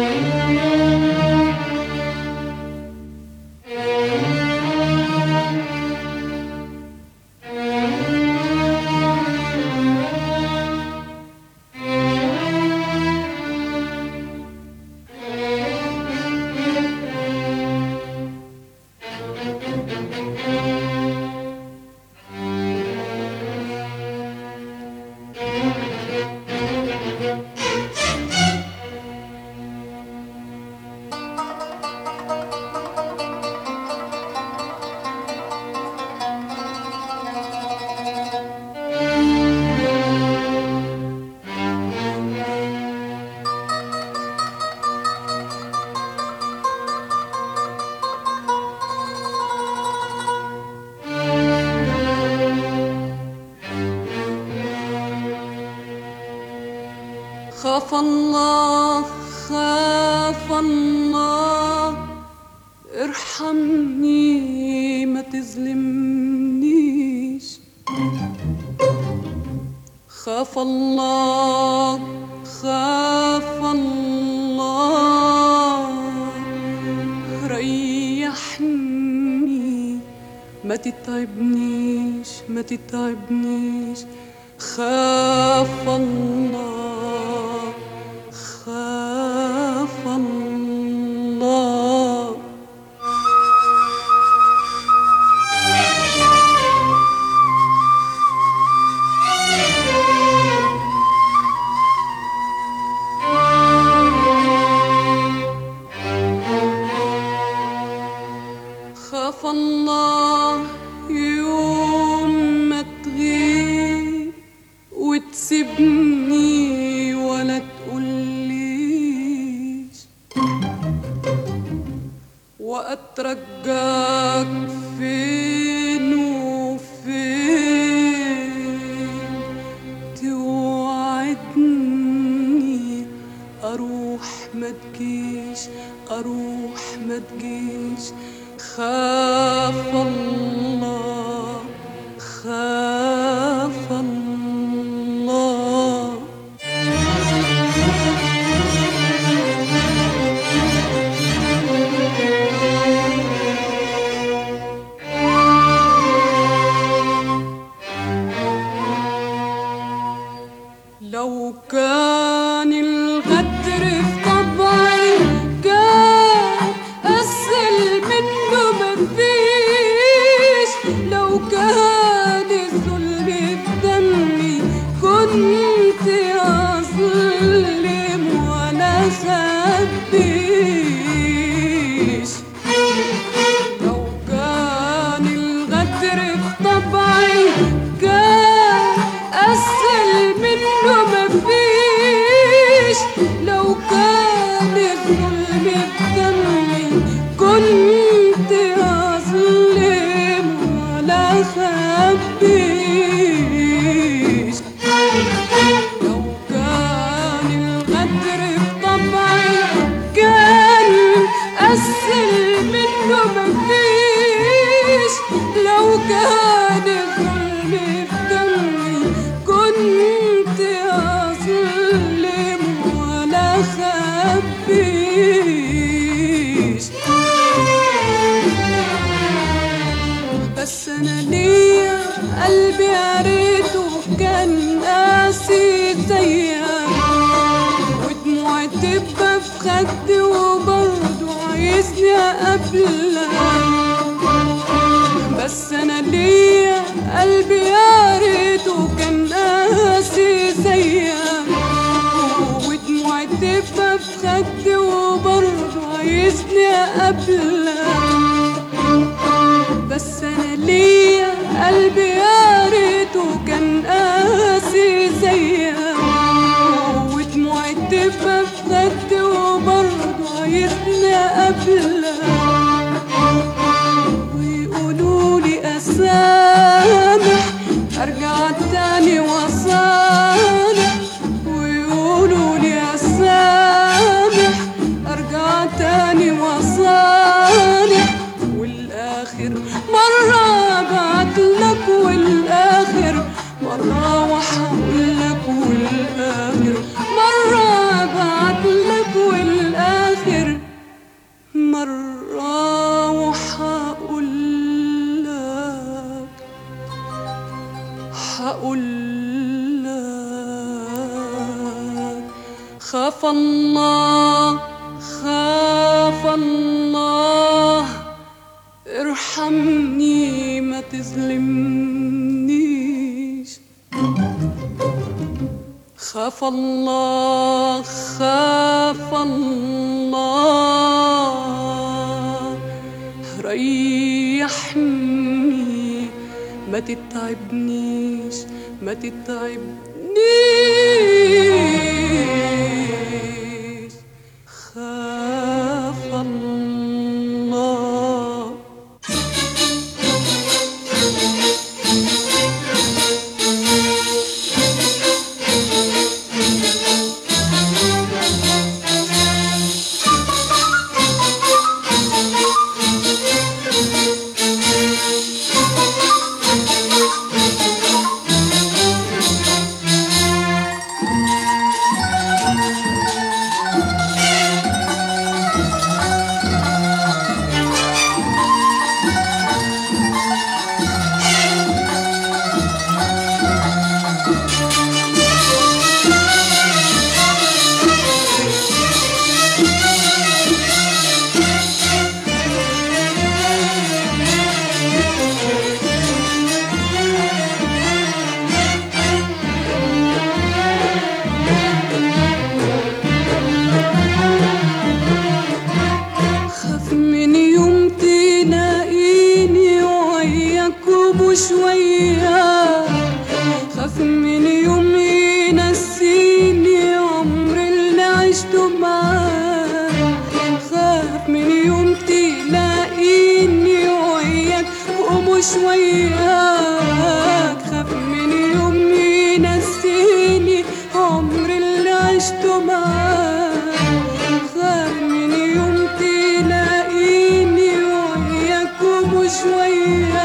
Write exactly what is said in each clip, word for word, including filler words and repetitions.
خاف الله خاف الله ارحمني ما تظلمنيش. خاف الله خاف الله ريحني ما تتعبنيش ما تتعبنيش. خاف الله خاف الله خاف الله يوم ما تغيب وتسيبني ولا تقوليش، وأترجاك فين وفين توعدني أروح ما تجيش أروح ما تجيش. خاف الله خاف الله لو كان الغدر في طبعي كان أسهل منه مفيش، لو كان الظلم في دمي كنت أظلم ولا خبيش. لو كان الغدر في طبعي كان أسهل منه مفيش، لو كان الظلم في دمي كنت أظلم ولا خبيش. لو كان الغدر في طبعي كان أسهل منه مفيش، لو كان الظلم في دمي كنت أظلم ولا خبيش. بس أنا ليا قلبي قريته كان قاسي زيك، ودموعي تبقى في خدي وبرضه عايزني أقابلك. بس أنا ليا قلبي قريته كان قاسي زيك، ودموعي تبقى في خدي وبرضه عايزني أقابلك. بس أنا ليا قلبي قريته كان قاسي زيك، ودموعي تبقى في خدي وبرضه عايزني أقابلك. ويقولولي أسامح أرجع تاني وأصالح، ويقولولي أسامح أرجع تاني وأصالح، والآخر مرة أبعتلك والآخر مرة وحقولك، والآخر مرة أبعتلك والآخر الله خاف الله ارحمني ما تظلمنيش. خاف الله خاف الله ريحني ما تتعبنيش ما تتعبنيش. خاف الله. شوية خاف من يوم ينسيني عمر اللي عشته معاك. خاف من يوم تلاقيني وياك ومش وياك. خاف من يوم ينسيني عمر اللي عشته معاك. خاف من يوم تلاقيني وياك ومش وياك.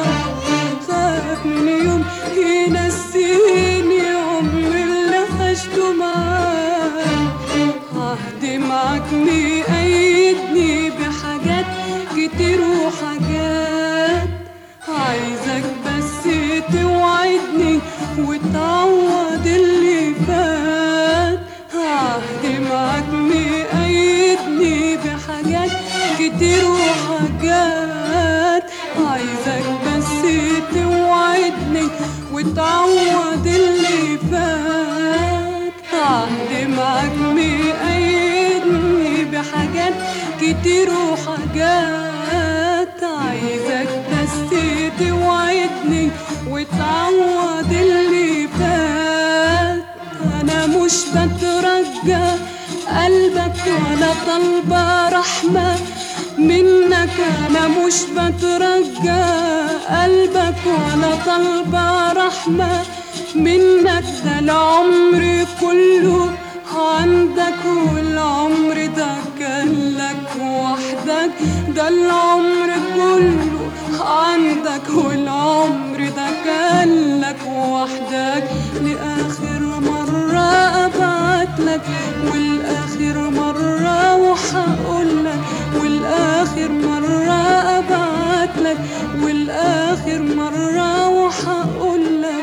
ينسيني عمر اللي عشته معاك. عهدي معاك مقيدني بحاجات كتير وحاجات. عايزك بس توعدني وتعوض اللي فات. عهدي معاك مقيدني بحاجات كتير وحاجات. عايزك بس توعدني وتعوض اللي فات. عهدي معاك مقيدني بحاجات كتير وحاجات. عايزك بس توعدني وتعوض اللي فات. أنا مش بترجى قلبك ولا طالبة رحمة منك. أنا مش بترجى قلبك ولا طالبة رحمة منك. ده العمر كله عندك والعمر ده كان لك وحدك. ده العمر كله عندك والعمر ده كان لك وحدك. لآخر مرة أبعتلك والآخر مرة وحقولك. والآخر مرة أبعتلك والآخر مرة وحقولك.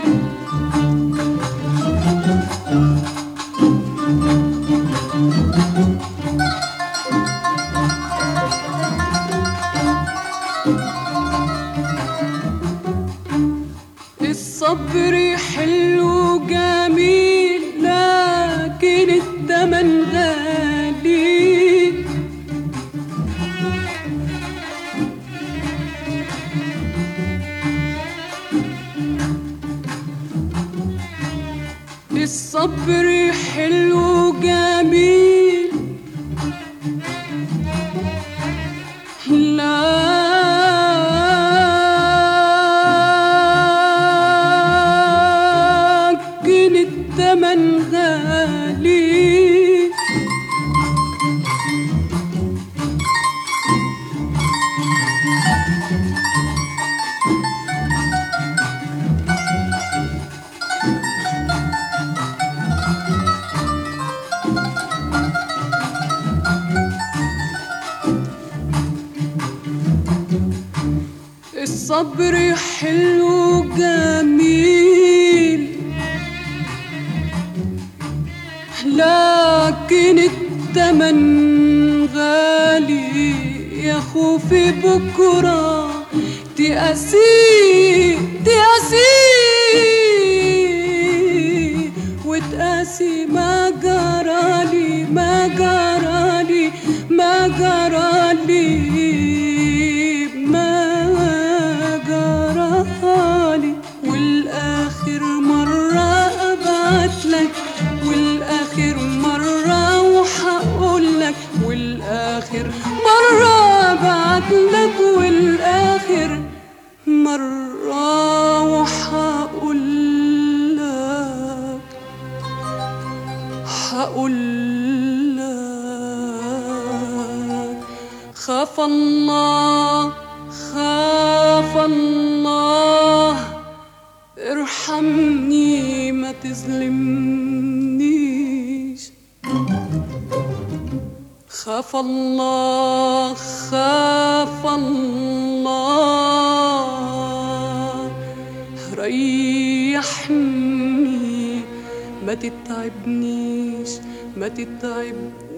الصبر حلو جميل لكن التمن غالي. الصبر حلو جميل لكن التمن غالي. الصبر حلو جميل لكن جنيه التمن غالي، يا خوفي بكرة تقاسي تقاسي وتقاسي ما جرالي ما جرالي ما جرالي ما جرالي. والآخر مرة أبعتلك، والآخر مرة وحقولك، والآخر مرة أبعتلك، والآخر مرة وحقولك حقولك. خاف الله خاف الله ارحمني ما تظلمنيش. خاف الله خاف الله ريحني ما تتعبنيش ما تتعبنيش.